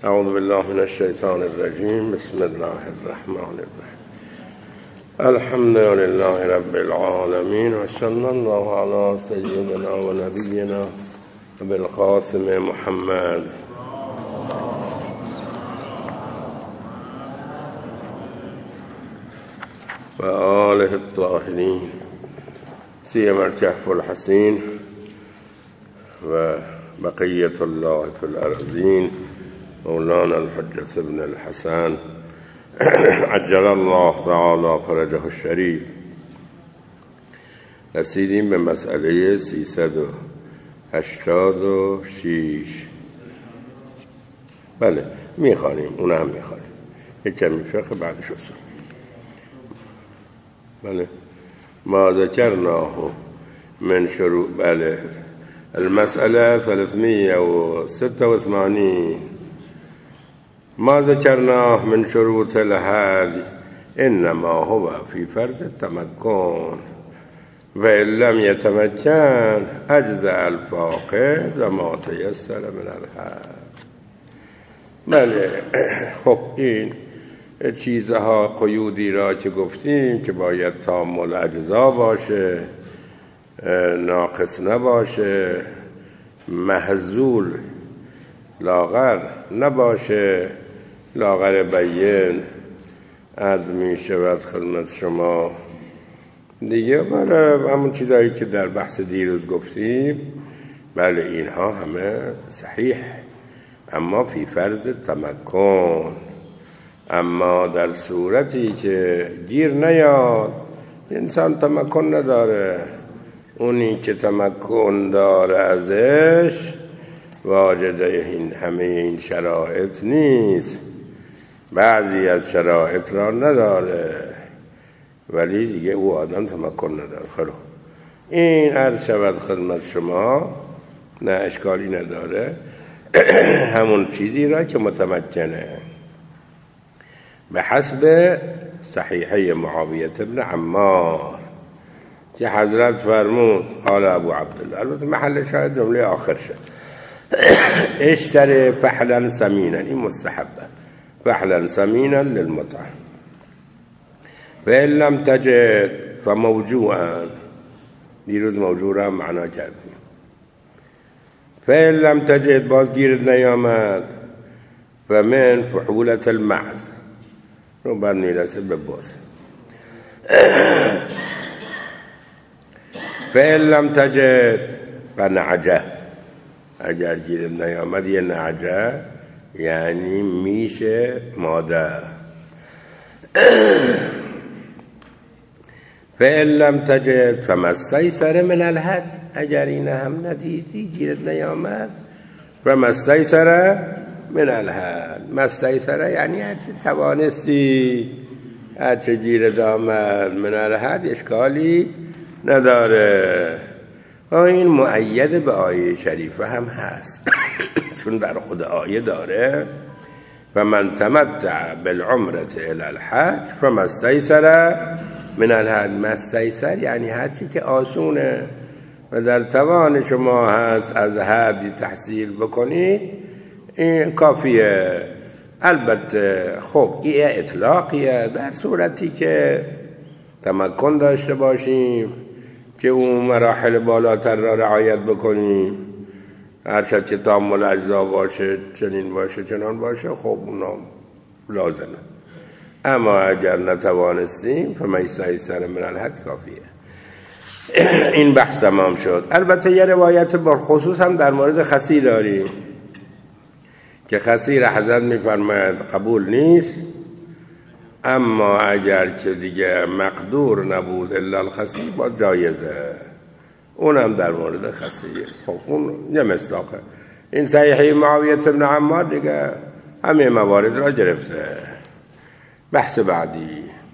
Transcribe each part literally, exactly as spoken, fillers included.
اعوذ بالله من الشیطان الرجیم. بسم الله الرحمن الرحیم. الحمد لله رب العالمین و صلی الله علی سیدنا و نبینا بالقاسم محمد و آله الطاهرین سیما الکهف الحسین و بقیة الله في الأرضین مولانا الحجة ابن الحسن عجل الله تعالی فرجه الشریف. رسیدیم به مسئله سیصد و هشتاد و شش. بله میخوانیم، اون هم میخوانیم، یک کمی فقه بعدش اصول. بله ما ذکرناه من شروع. بله المسألة ثلاثمية وستة وثمانين. ما ذكرناه من شروط الحج إنما هو في فرض التمكن، وإن لم يتمكن أجزاء الفاقد وما تيسر من الحج. بله خب این چیزها قیودی را که گفتیم که باید تام الاجزا باشه، ناقص نباشه، محزول لاغر نباشه، لاغر بین عرض می شود خدمت شما دیگه. بله همون چیزهایی که در بحث دیروز گفتیم، بله اینها همه صحیح، اما فی فرض تمکن. اما در صورتی که گیر نیاد، انسان تمکن نداره، اونی که تمکن داره ازش واجد این همه این شرایط نیست، بعضی از شرایط را نداره، ولی دیگه او آدم تمکن نداره. خب این عرض شود خدمت شما، نه اشکالی نداره. همون چیزی را که متمکنه به حسب صحیحه معاویه ابن عمار که حضرت فرمود قال ابو عبدالله، البته محل شاید جمله آخر شد، اشتر فحلا سمینا، این مستحبه، فحلا سمینا للمتعه، فإن لم تجد فموجوعا، دیروز موجوع را معنا کردیم، فإن لم تجد باز گیرد نیامد، فمن فحولة المعز رو بعد میرسه به باز، فإن لم تجد فنعجه، اگر گیرد نیامد یه نعجه یعنی میشه مادر. فإن لم تجد فما استيسر من الهدی، اگر این هم ندیدی گیرد نیامد، فما استيسر من الهدی، ما استيسر یعنی هرچه توانستی، هرچه گیرد آمد، من الهدی اشکالی نداره. این مؤید به آیه شریفه هم هست چون در خود آیه داره و من تمتع بالعمره الی الحج فما استیسر من الهدی. ما استیسر یعنی هرچی که آسونه و در توان شما هست از هدی تحصیل بکنید، این کافیه. البته خب این اطلاقیه، در صورتی که تمکن داشته باشیم که اون مراحل بالاتر را رعایت بکنیم، هرچند که تام الاجزا باشه، چنین باشه، چنان باشه، خب اونا لازمه. اما اگر نتوانستیم فما استیسر من الهدی کافیه. این بحث تمام شد. البته یه روایت بالخصوص هم در مورد خسی داریم که خسی را حضرت میفرماید قبول نیست، اما اگر که دیگه مقدور نبود الا الخسی با جایزه، اونم در مورد خسی. خب اون یه مصداقه. این صحیحه معاویه ابن عمار دیگه همه موارد را گرفته. بحث بعدی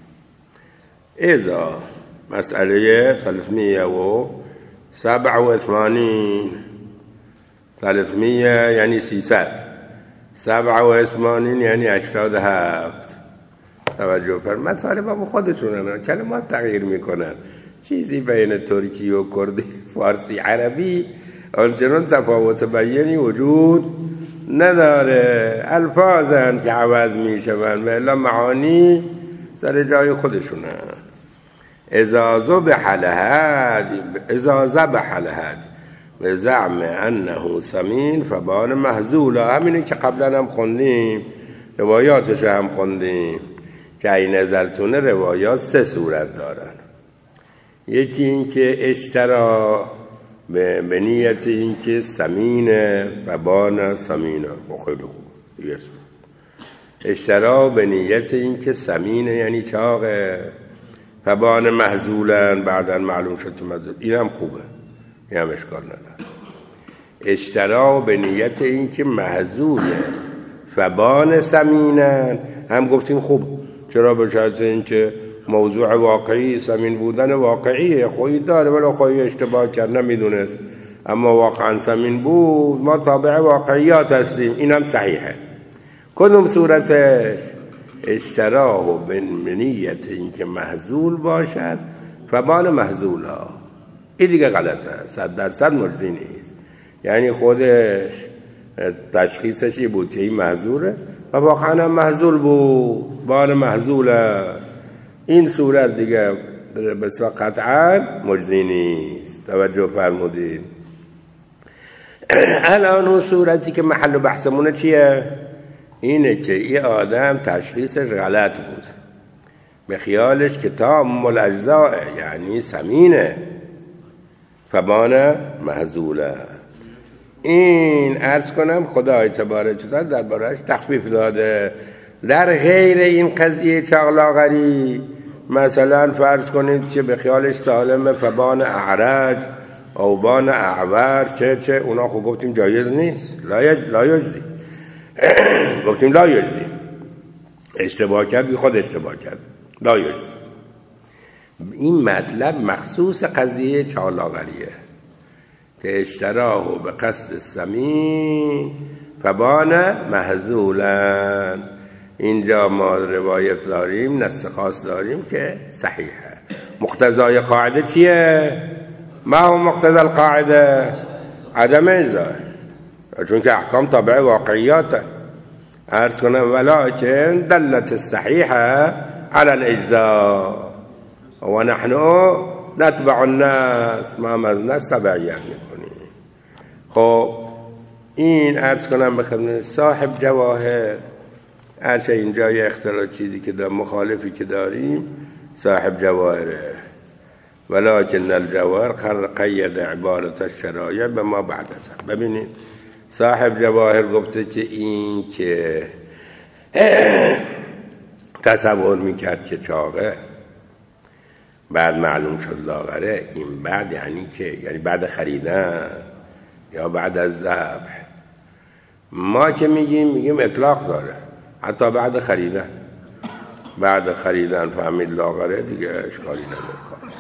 اذا مسئله ثلاثمية وسبعة وثمانين، ثلاثمية یعنی سیصد، سبعة وثمانين یعنی هشتاد و هفت. توجه فرمایید، مطالب با خودشونن، کلمات تغییر میکنن، چیزی بین ترکی و کردی، فارسی، عربی آنچنان تفاوت بیانی وجود نداره، الفاظن که عوض میشون و الا معانی سر جای خودشونه. اذا ذبح لحد اذا ذبح لحد و زعم انه سمین فبان محذولا. همینه که قبلا هم خوندیم، روایاتش هم خوندیم که این نزلتونه روایات سه صورت دارن. یکی این که اشترا به نیت این که سمینه فبان سمینه، خیلی خوب. yes. اشترا به نیت این که سمینه یعنی چاقه، فبان محذولن بعدن معلوم شد که محذول. این هم خوبه، این هم اشکال نداره. اشترا به نیت این که محذوله فبان سمینن هم گفتیم خوب. چرا؟ به شرط این که موضوع واقعی سمین بودن واقعیه، خویی داره ولی خویی اشتباه کرد نمیدونست، اما واقعا سمین بود، ما تابع واقعیات هستیم. این هم صحیحه. کدوم صورتش؟ اشتراه به نیت این که محذول باشد فبان محذولا. این دیگه غلطه، صد درصد مجزی نیست. یعنی خودش تشخیصش این بود که این محذوله و واقعا هم محذول بود، بان محذوله. این صورت دیگه بسیار قطعا مجزی نیست. توجه فرمودید. الان اون صورتی که محل بحثمونه چیه؟ اینه که این آدم تشخیصش غلط بود، به خیالش که تام الاجزاء یعنی سمینه فبان محذوله. این عرض کنم خدای تبارک و تعالی درباره‌اش تخفیف داده. در غیر این قضیه چاغلاغری، مثلا فرض کنید که به خیالش سالم فبان اعرج او بان اعور چه چه، اونا خب گفتیم جایز نیست، لا یجزی. گفتیم لا یجزی، اشتباه کرد خود اشتباه کرد، لا یجزی. این مطلب مخصوص قضیه چاغلاغریه که اشتراه به قصد سمین فبان محذولن. اینجا ما روایت داریم، نص خاص داریم که صحیحه. مقتضای قاعده چیه؟ ما هو مقتضى القاعده؟ عدم اجزا، چون که احکام تابع واقعیات. عرض کنم ولكن دلت الصحيحه على الاجزاء و نحن نتبع الناس، ما مزناس تبعیت میکنیم. خب این عرض کنم بخدمت صاحب جواهر، هرچه اینجا یه اختلاف چیزی که داریم، مخالفی که داریم، صاحب جواهره. ولكن الجواهر قید عبارت الشرایع به ما بعد از. ببینید صاحب جواهر گفته که این که تصور میکرد که چاقه بعد معلوم شد لاغره، این بعد یعنی که یعنی بعد خریدن یا بعد از ذبح. ما که میگیم میگیم اطلاق داره، حتی بعد خریدن. بعد خریدن فهمید لاغره دیگه اشکالی نداره.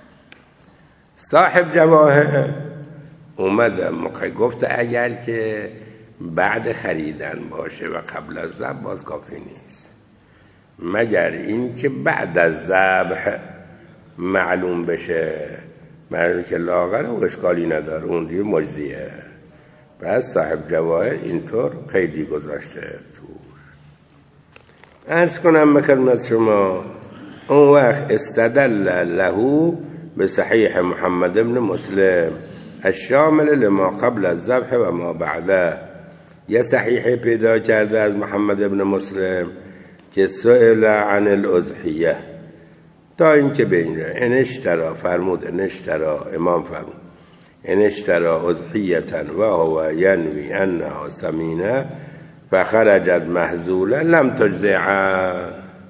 صاحب جواهر اومده موقع گفت اگر که بعد خریدن باشه و قبل از ذبح باز کافی نیست، مگر این که بعد از ذبح معلوم بشه، معلوم که لاغره و اشکالی نداره، اون دیگه مجزیه. پس صاحب جواهر اینطور قیدی گذاشته توش. عرض کنم به خدمت شما اون وقت استدل له به صحیح محمد ابن مسلم الشامل لما قبل الذبح و ما بعده. یه صحیح پیدا کرده از محمد ابن مسلم که سئل عن الاضحیه تا اینکه به اینجا انشترا فرمود، انشترا امام فرمود انشترا اضحیتا و هو ینوی انها سمینه فخرجت محذوله لم تجزعه.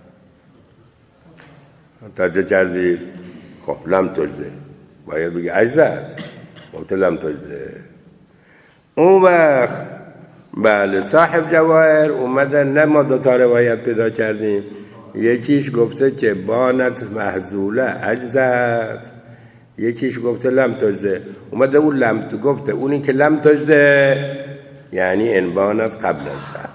تجزه کردی؟ خب لم تجزه، باید بگی اجزت، گفت لم تجزه. اون وقت بله صاحب جواهر اومدن، نه ما دو تا روایت پیدا کردیم، یکیش گفته که بانت محذوله اجزت، یکیش گفته لم تجزه. اومده اون لم تو گفته، اونی که لم تجزه یعنی انبانت قبل از ذبح،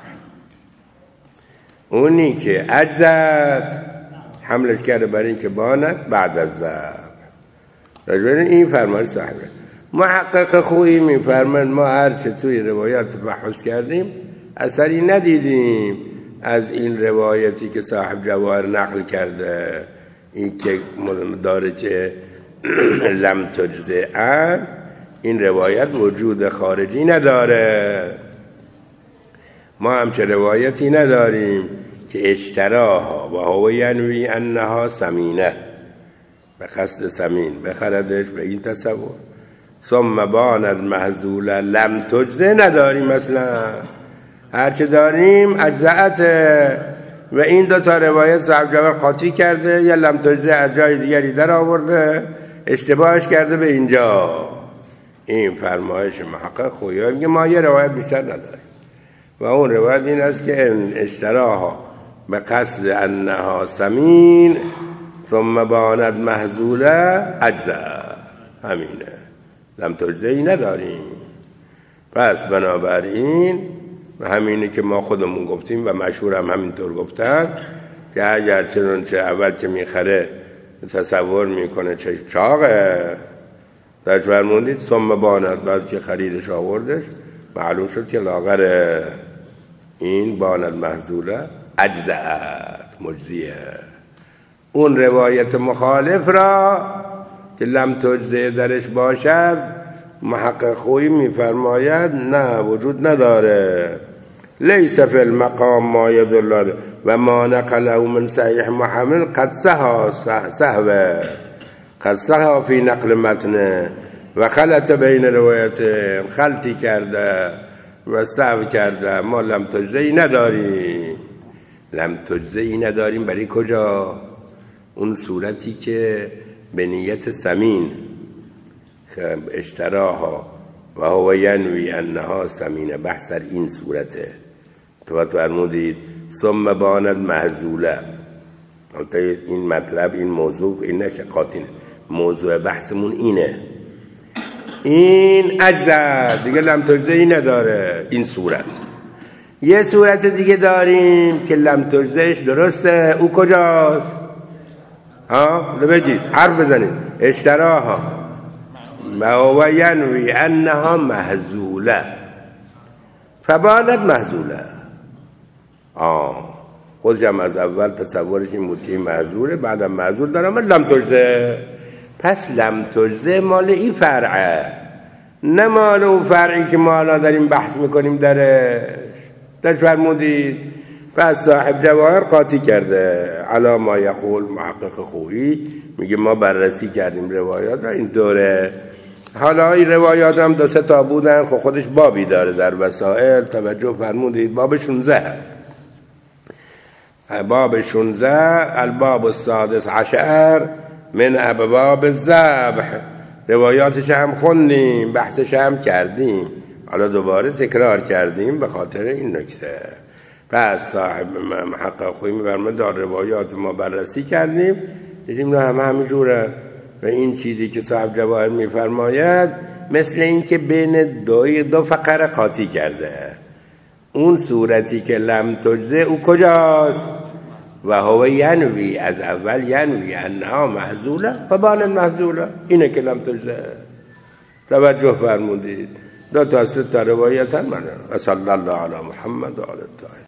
اونی که اجزت حملش کرده برای این که بانت بعد از ذبح. راجع این فرمان صاحبه. محقق خویی میفرماید ما هرچه توی روایات بحث کردیم اثری ندیدیم از این روایتی که صاحب جواهر نقل کرده، این که داره که لم تجزئن، این روایت وجود خارجی نداره. ما هم چه روایتی نداریم که اشتراها و هو ینوی انها سمینه، به قصد سمین بخردش به این تصور. ثم باند محذوله لم تجزه نداریم، مثلا هرچه داریم اجزاءته و این دو تا روایت صاحب جواهر قاطی کرده یا لم تجزه از جای دیگری در آورده، اشتباهش کرده به اینجا. این فرمایش محقق خویی میگه ما یه روایت بیشتر نداریم و اون روایت این است که اشتراها به قصد انها سمین ثم باند محذوله اجزا، همینه، لم تجزه‌ای نداریم. پس بنابراین و همینه که ما خودمون گفتیم و مشهور هم همینطور گفتن که اگر چنانچه اول که میخره تصور میکنه چه چاقه، درش فرمودید ثم باند، بعد که خریدش آوردش معلوم شد که لاغره. این باند محذوله اجزاءت مجزیه. اون روایت مخالف را که لم تجزه درش باشد محقق خویی میفرماید نه، وجود نداره. لیس فی المقام ما یدل و ما نقله من صحیح محمل قد سها سهوه قد سها فی نقل متنه و خلط بین روایت، خلطی کرده و سهو کرده. ما لم تجزه‌ای نداریم. لم تجزه‌ای نداریم برای کجا؟ اون صورتی که به نیت سمین اشتراها و هو ینوی انها سمینه، بحث این صورته. تو فرمودید ثم باند محذوله. این مطلب، این موضوع، این نشه قاطینه، موضوع بحثمون اینه. این اجزا دیگه لم تجزه‌ای نداره. این صورت. یه صورت دیگه داریم که لم تجزه‌اش درسته. او کجاست؟ ها بگید، حرف بزنید. اشتراها و ینوی انها محذوله فبانت محذوله. آه خودشم از اول تصورش این موتی محذوله، بعدم محذول دارم لم تجزه. پس لم تجزه مال این فرعه، نه مال اون فرعی که ما الان داریم بحث میکنیم درش. درش فرمودید. پس صاحب جواهر قاطی کرده علا ما یقول محقق خویی، میگه ما بررسی کردیم روایات را اینطوره. حالا این روایات هم دو سه تا بودن، خب خودش بابی داره در وسائل. توجه فرمودید باب شانزده، باب شانزده الباب السادس عشر من ابواب الذبح. روایاتش هم خوندیم، بحثش هم کردیم، حالا دوباره تکرار کردیم به خاطر این نکته. پس صاحب محقق خویی می‌فرماید در روایات ما بررسی کردیم، دیدیم نه همه همینجوره. و این چیزی که صاحب جواهر می‌فرماید مثل این که بین دو دو فقره قاطی کرده. اون صورتی که لم تجزه او کجاست؟ و هو ینوی، از اول ینوی انها محذوله و بانت محذوله، اینه که لم تجزه. توجه فرمودید. دو تا سه تا روایت هم من. صلی الله علی محمد و آله الطاهرین.